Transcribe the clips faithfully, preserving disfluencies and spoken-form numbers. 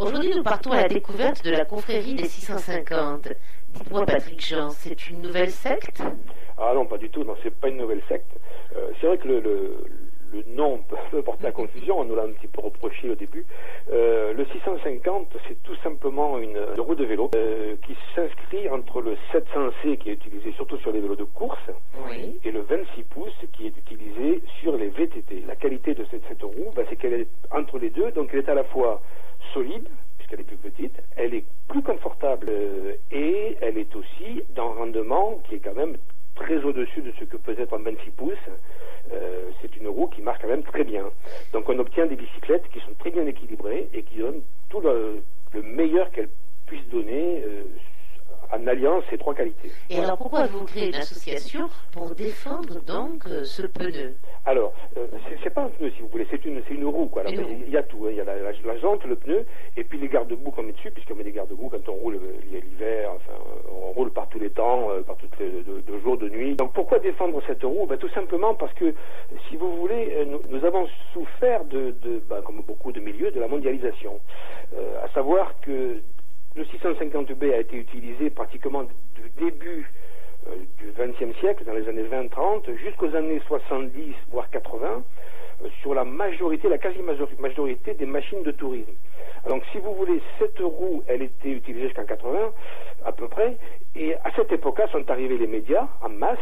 Aujourd'hui, nous partons à la découverte de la confrérie des six cent cinquante. Dites-moi, Patrick Jean, c'est une nouvelle secte? Ah non, pas du tout, non, c'est pas une nouvelle secte. Euh, c'est vrai que le, le, le nom peut porter à confusion, on nous l'a un petit peu reproché au début. Euh, le six cent cinquante, c'est tout simplement une, une roue de vélo euh, qui s'inscrit entre le sept cents C, qui est utilisé surtout sur les vélos de course, oui, et le vingt-six pouces, qui est utilisé sur les V T T. La qualité de cette, cette roue, bah, c'est qu'elle est entre les deux, donc elle est à la fois solide, puisqu'elle est plus petite, elle est plus confortable euh, et elle est aussi d'un rendement qui est quand même très au-dessus de ce que peut être un vingt-six pouces. Euh, c'est une roue qui marche quand même très bien. Donc on obtient des bicyclettes qui sont très bien équilibrées et qui donnent tout le, le meilleur qu'elles puissent donner euh, en alliant ces trois qualités. Et alors pourquoi avez-vous créé une association pour défendre donc euh, ce pneu? Alors, euh, c'est pas un pneu si vous voulez, c'est une, c'est une roue quoi. Alors, il y a tout, hein. Il y a la, la, la jante, le pneu, et puis les garde-boue qu'on met dessus, puisqu'on met des garde-boue quand on roule l'hiver, enfin, on roule par tous les temps, euh, par toutes les de, de jour, de nuit. Donc pourquoi défendre cette roue? Ben, tout simplement parce que, si vous voulez, nous, nous avons souffert de, de ben, comme beaucoup de milieux, de la mondialisation. Euh, à savoir que le six cent cinquante B a été utilisé pratiquement du début euh, du vingtième siècle, dans les années vingt trente, jusqu'aux années soixante-dix, voire quatre-vingts, euh, sur la majorité, la quasi-majorité des machines de tourisme. Donc si vous voulez, cette roue, elle était utilisée jusqu'en quatre-vingts, à peu près, et à cette époque-là sont arrivés les médias, en masse,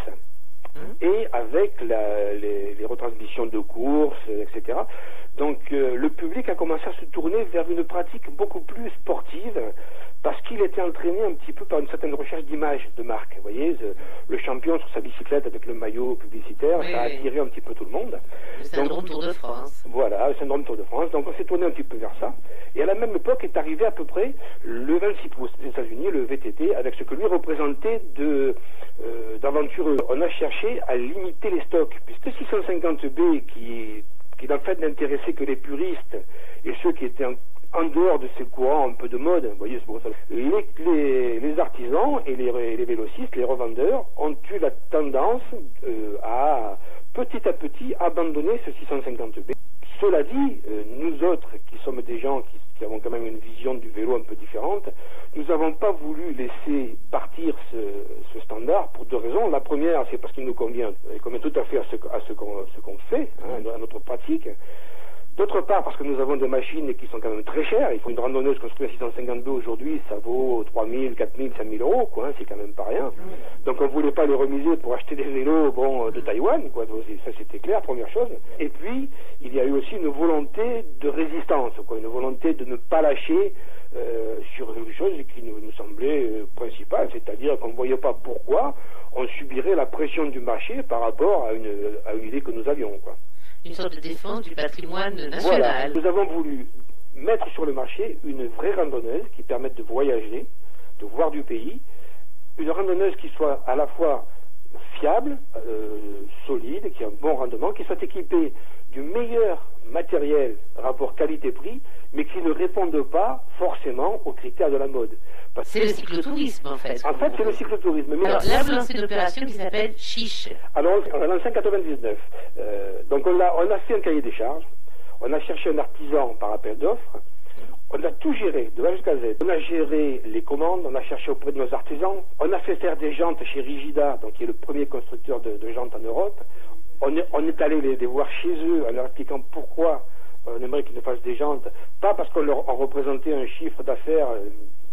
et avec la, les, les retransmissions de courses, et cetera. Donc euh, le public a commencé à se tourner vers une pratique beaucoup plus sportive, parce qu'il était entraîné un petit peu par une certaine recherche d'image de marque. Vous voyez, le champion sur sa bicyclette avec le maillot publicitaire, oui, ça a attiré un petit peu tout le monde. Le syndrome Tour de France. Voilà, le syndrome Tour de France. Donc on s'est tourné un petit peu vers ça. Et à la même époque est arrivé à peu près le vingt-six pouces des États-Unis, le V T T, avec ce que lui représentait de euh, d'aventureux. On a cherché à limiter les stocks, puisque six cent cinquante B qui qui en fait n'intéressait que les puristes et ceux qui étaient en en dehors de ces courants un peu de mode, vous voyez, c'est pour ça. Les, les, les artisans et les, les vélocistes, les revendeurs, ont eu la tendance euh, à, petit à petit, abandonner ce six cent cinquante B. Cela dit, euh, nous autres, qui sommes des gens qui, qui avons quand même une vision du vélo un peu différente, nous n'avons pas voulu laisser partir ce, ce standard pour deux raisons. La première, c'est parce qu'il nous convient, il convient tout à fait à ce, à ce qu'on ce qu'on fait, hein, à notre pratique. D'autre part, parce que nous avons des machines qui sont quand même très chères. Il faut une randonneuse construite à six cent cinquante B aujourd'hui, ça vaut trois mille, quatre mille, cinq mille euros, quoi, hein, c'est quand même pas rien. Donc on ne voulait pas les remiser pour acheter des vélos bon, de Taïwan, quoi, donc, ça c'était clair, première chose. Et puis, il y a eu aussi une volonté de résistance, quoi, une volonté de ne pas lâcher euh, sur une chose qui nous, nous semblait euh, principale, c'est-à-dire qu'on ne voyait pas pourquoi on subirait la pression du marché par rapport à une, à une idée que nous avions, quoi. Une sorte de défense du patrimoine national. Voilà. Nous avons voulu mettre sur le marché une vraie randonneuse qui permette de voyager, de voir du pays, une randonneuse qui soit à la fois fiable, euh, solide, qui a un bon rendement, qui soit équipée du meilleur matériel rapport qualité-prix, mais qui ne réponde pas forcément aux critères de la mode. C'est le cyclotourisme en fait. En fait, c'est le cyclotourisme. Mais alors là, vous lancez une opération qui s'appelle Chiche. Alors, on a lancé en quatre-vingt-dix-neuf. Euh, donc, on a, on a fait un cahier des charges. On a cherché un artisan par appel d'offres. On a tout géré, de A jusqu'à Z. On a géré les commandes, on a cherché auprès de nos artisans. On a fait faire des jantes chez Rigida, donc qui est le premier constructeur de, de jantes en Europe. On est, on est allé les, les voir chez eux en leur expliquant pourquoi on aimerait qu'ils nous fassent des jantes. Pas parce qu'on leur en représentait un chiffre d'affaires euh,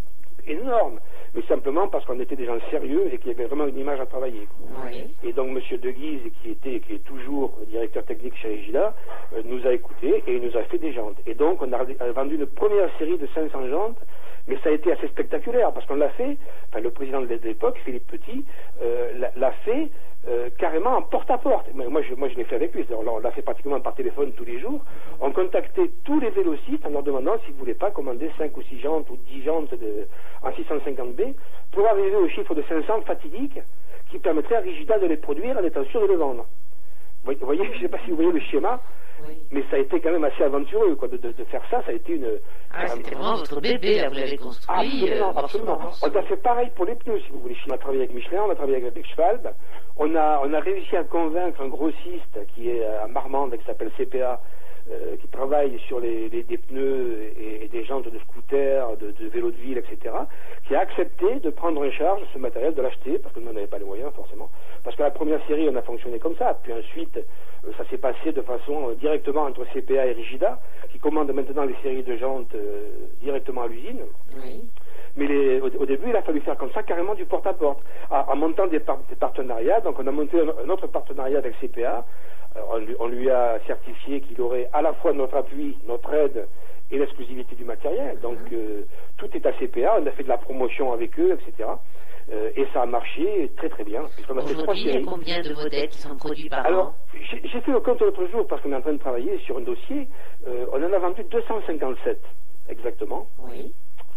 énorme, mais simplement parce qu'on était des gens sérieux et qu'il y avait vraiment une image à travailler. Oui. Et donc M. De Guise, qui était, qui est toujours directeur technique chez Rigida, euh, nous a écoutés et il nous a fait des jantes. Et donc on a vendu une première série de cinq cents jantes, mais ça a été assez spectaculaire parce qu'on l'a fait, enfin le président de l'époque, Philippe Petit, euh, l'a fait euh, carrément en porte-à-porte. Moi je, moi je l'ai fait avec lui, on l'a fait pratiquement par téléphone tous les jours. On contactait tous les vélocistes en leur demandant s'ils ne voulaient pas commander cinq ou six jantes ou dix jantes de, en six cent cinquante B pour arriver au chiffre de cinq cents fatidique qui permettrait à Rigida de les produire en étant sûr de les vendre. Vous voyez, je ne sais pas si vous voyez le schéma, oui, mais ça a été quand même assez aventureux, quoi, de, de, de faire ça, ça a été une... Ah, c'était vraiment votre bébé, là, vous l'avez construit. Absolument, euh, absolument. On a fait pareil pour les pneus, si vous voulez. On a travaillé avec Michelin, on a travaillé avec Schwalbe, on a, on a réussi à convaincre un grossiste qui est à Marmande, qui s'appelle C P A, euh, qui travaille sur les, les, des pneus et, et des jantes de scooter, de, de vélos de ville, et cetera, qui a accepté de prendre en charge ce matériel, de l'acheter, parce que nous n'avons pas les moyens forcément. Parce que la première série, on a fonctionné comme ça, puis ensuite, euh, ça s'est passé de façon euh, directement entre C P A et Rigida, qui commande maintenant les séries de jantes euh, directement à l'usine. Oui. Mais les, au, au début, il a fallu faire comme ça, carrément du porte-à-porte, en montant des, par, des partenariats. Donc on a monté un, un autre partenariat avec C P A. Alors, on, lui, on lui a certifié qu'il aurait à la fois notre appui, notre aide et l'exclusivité du matériel. Donc mmh. euh, tout est à C P A, on a fait de la promotion avec eux, et cetera. Euh, et ça a marché très très bien. Aujourd'hui, il y a combien de modèles qui sont produits par Alors, an? J'ai fait le compte l'autre jour parce qu'on est en train de travailler sur un dossier. Euh, on en a vendu deux cent cinquante-sept, exactement. Oui.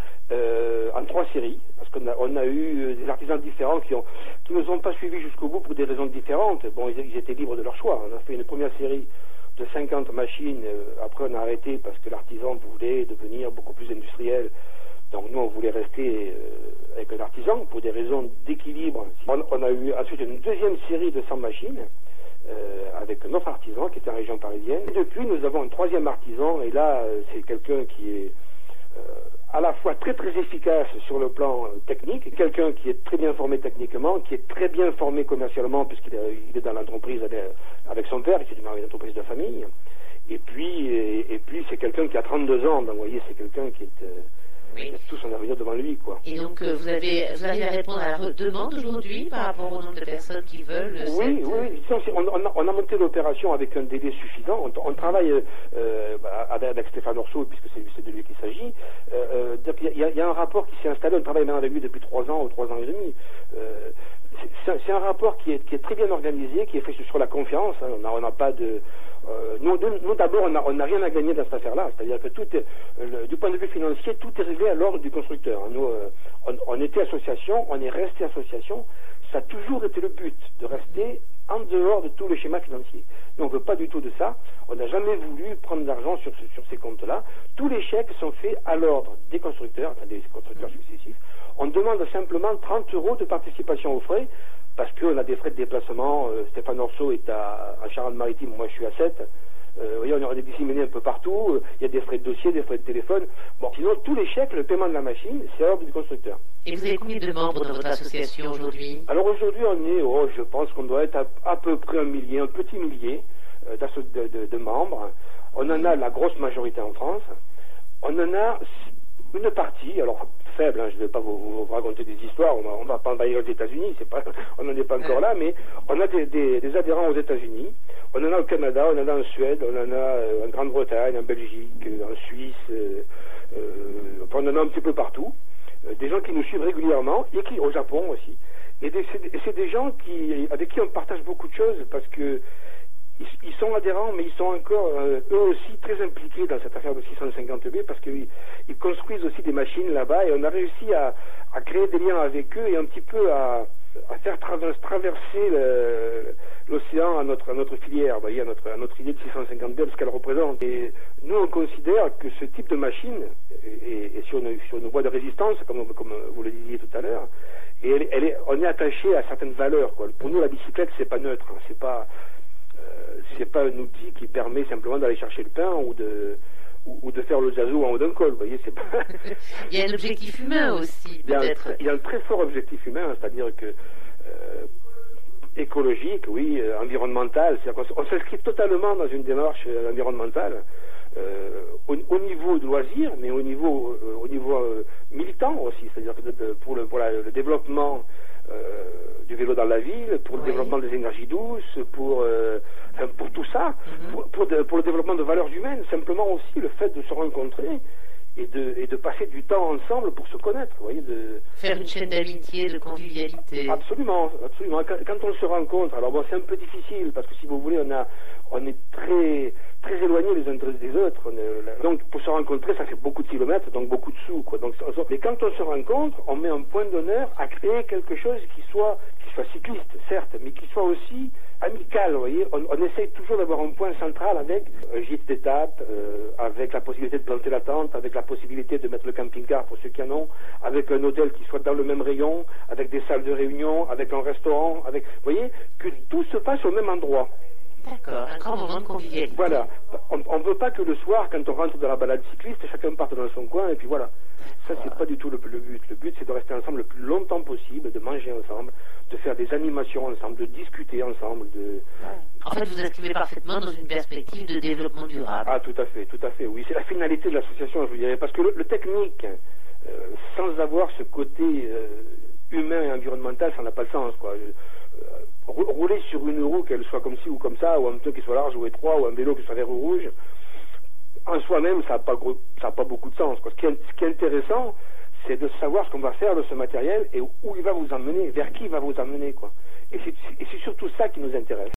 Euh, en trois séries, parce qu'on a, on a eu des artisans différents qui ont qui nous ont pas suivis jusqu'au bout pour des raisons différentes. Bon, ils, ils étaient libres de leur choix. On a fait une première série de cinquante machines. Euh, après, on a arrêté parce que l'artisan voulait devenir beaucoup plus industriel. Donc nous, on voulait rester euh, avec un artisan pour des raisons d'équilibre. On, on a eu ensuite une deuxième série de cent machines euh, avec un autre artisan qui était en région parisienne. Et depuis, nous avons un troisième artisan, et là, euh, c'est quelqu'un qui est euh, à la fois très très efficace sur le plan euh, technique, quelqu'un qui est très bien formé techniquement, qui est très bien formé commercialement, puisqu'il est, il est dans l'entreprise avec, avec son père, qui est une entreprise de famille. Et puis, et, et puis c'est quelqu'un qui a trente-deux ans, donc vous voyez, c'est quelqu'un qui est... Euh, Oui. Il y a tout son avenir devant lui, quoi. Et donc, euh, vous, avez, vous arrivez à répondre à la demande aujourd'hui par rapport au nombre de personnes qui veulent Oui, cette... oui. On, on, a, on a monté l'opération avec un délai suffisant. On, on travaille euh, avec, avec Stéphane Orceau, puisque c'est de lui qu'il s'agit. Euh, il y, y a un rapport qui s'est installé. On travaille maintenant avec lui depuis trois ans ou trois ans et demi. Euh, c'est un rapport qui est, qui est très bien organisé, qui est fait sur la confiance. Hein. On n'a pas de... Euh, nous, nous d'abord, on n'a rien à gagner dans cette affaire-là. C'est-à-dire que tout est, le, du point de vue financier, tout est réglé à l'ordre du constructeur. Nous, euh, on, on était association, on est resté association. Ça a toujours été le but, de rester en dehors de tous les schémas financiers. Nous, on ne veut pas du tout de ça. On n'a jamais voulu prendre d'argent sur, sur ces comptes-là. Tous les chèques sont faits à l'ordre des constructeurs, enfin des constructeurs successifs. On demande simplement trente euros de participation aux frais, parce qu'on a des frais de déplacement. Euh, Stéphane Orceau est à, à Charente-Maritime, moi je suis à Sète. Euh, vous voyez, on est disséminés un peu partout. Il y a des frais de dossier, des frais de téléphone. Bon, sinon, tous les chèques, le paiement de la machine, c'est à l'ordre du constructeur. Et vous avez combien de membres dans votre association aujourd'hui? Alors aujourd'hui, on est, oh, je pense qu'on doit être à, à peu près un millier, un petit millier euh, de, de, de membres. On en a la grosse majorité en France. On en a une partie, alors faible, hein, je ne vais pas vous, vous raconter des histoires, on ne va pas envahir aux États-Unis, pas, on n'en est pas encore là, mais on a des, des, des adhérents aux États-Unis, on en a au Canada, on en a en Suède, on en a euh, en Grande-Bretagne, en Belgique, euh, en Suisse, euh, euh, enfin, on en a un petit peu partout, euh, des gens qui nous suivent régulièrement, et qui, au Japon aussi, et c'est des gens qui, avec qui on partage beaucoup de choses, parce que ils sont adhérents, mais ils sont encore, euh, eux aussi, très impliqués dans cette affaire de six cent cinquante B, parce qu'ils ils construisent aussi des machines là-bas, et on a réussi à, à créer des liens avec eux, et un petit peu à, à faire traverser, traverser l'océan à notre, à notre filière, vous voyez, à notre, à notre idée de six cent cinquante B, parce qu'elle représente. Et nous, on considère que ce type de machine, et, et sur, une, sur une voie de résistance, comme, comme vous le disiez tout à l'heure, et elle, elle est, on est attaché à certaines valeurs, quoi. Pour nous, la bicyclette, c'est pas neutre, hein, c'est pas... c'est pas un outil qui permet simplement d'aller chercher le pain ou de, ou, ou de faire le zazou en haut d'un col, vous voyez, c'est pas... Il y a un objectif humain aussi, peut-être. Il y a un très fort objectif humain, c'est-à-dire que euh, écologique, oui, euh, environnemental, c'est-à-dire qu'on on s'inscrit totalement dans une démarche euh, environnementale euh, au, au niveau de loisirs, mais au niveau, euh, au niveau euh, militant aussi, c'est-à-dire que de, de, pour, le, pour la, le développement Euh, du vélo dans la ville, pour le oui. développement des énergies douces, pour, euh, enfin, pour tout ça, mm-hmm. pour, pour, de, pour le développement de valeurs humaines, simplement aussi le fait de se rencontrer et de, et de passer du temps ensemble pour se connaître, vous voyez, de... Faire une chaîne d'amitié, de convivialité. Absolument, absolument. Quand, quand on se rencontre, alors bon, c'est un peu difficile, parce que si vous voulez, on, a, on est très, très éloignés les uns des autres. On est, donc, pour se rencontrer, ça fait beaucoup de kilomètres, donc beaucoup de sous, quoi. Donc, mais quand on se rencontre, on met un point d'honneur à créer quelque chose qui soit, qui soit cycliste, certes, mais qui soit aussi amical, vous voyez. On, on essaye toujours d'avoir un point central avec un gîte d'étape, euh, avec la possibilité de planter la tente, avec la possibilité de mettre le camping-car pour ceux qui en ont, avec un hôtel qui soit dans le même rayon, avec des salles de réunion, avec un restaurant, avec, vous voyez, que tout se passe au même endroit. D'accord, un grand moment de convivialité. Voilà, on ne veut pas que le soir, quand on rentre dans la balade cycliste, chacun parte dans son coin et puis voilà. Ça, c'est pas du tout le, le but. Le but, c'est de rester ensemble le plus longtemps possible, de manger ensemble, de faire des animations ensemble, de discuter ensemble. De... En fait, vous inscrivez parfaitement dans une perspective de développement durable. Ah, tout à fait, tout à fait, oui. C'est la finalité de l'association, je vous dirais. Parce que le, le technique, euh, sans avoir ce côté euh, humain et environnemental, ça n'a pas de sens, quoi. Euh, rouler sur une roue, qu'elle soit comme ci ou comme ça, ou un pneu qui soit large ou étroit, ou un vélo qui soit vert ou rouge, en soi-même, ça n'a pas, pas beaucoup de sens, quoi. Ce qui est, ce qui est intéressant, c'est de savoir ce qu'on va faire de ce matériel et où il va vous emmener, vers qui il va vous emmener, quoi. Et c'est surtout ça qui nous intéresse.